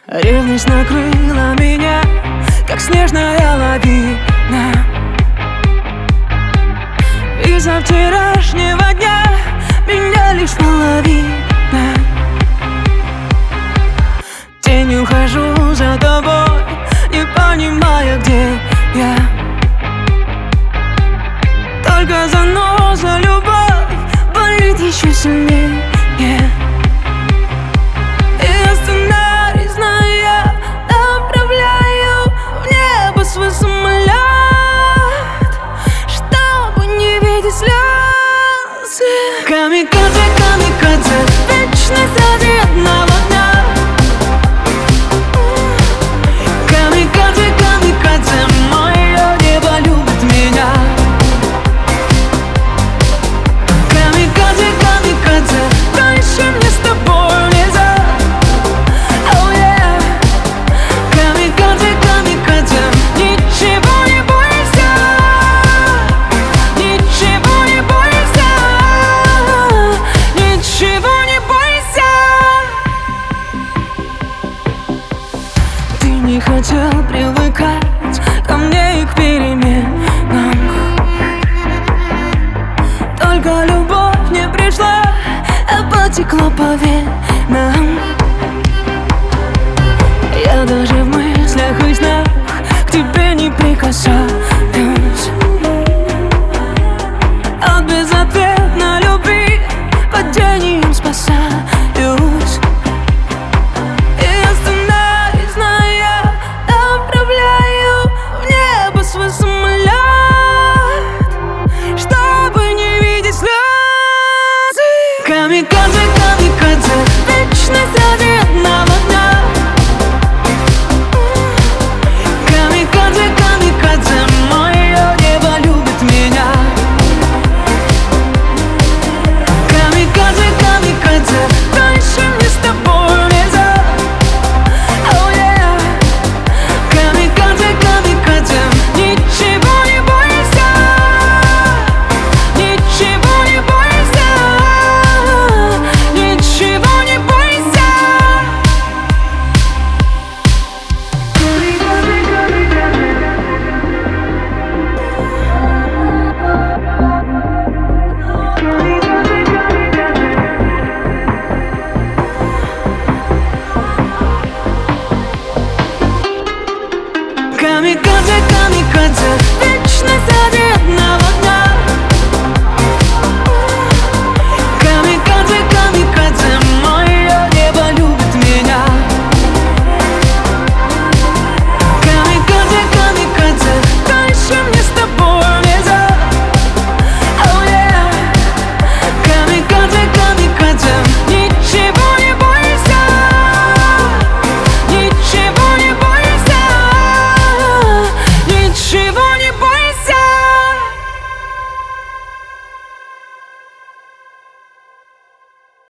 Ревность накрыла меня, как снежная лавина. Из-за вчерашнего дня меня лишь половина. Тенью хожу за тобой, не понимая, где я. Только заноза любовь болит еще сильнее. И сценарий знаю я, направляю в небо свой самолет, чтобы не видеть слезы. Камикадзе, камикадзе, вечность ради одного дня. Камикадзе, камикадзе, мое небо любит меня. Камикадзе, камикадзе, дальше мне с тобой нельзя. Oh yeah. Камикадзе, камикадзе, ничего не бойся, ничего не бойся, ничего не бойся. Ты не хотел привыкать ко мне и к переменам. Только любовь не пришла, а потекла по венам. Я даже в мыслях и снах к тебе не прикасаюсь.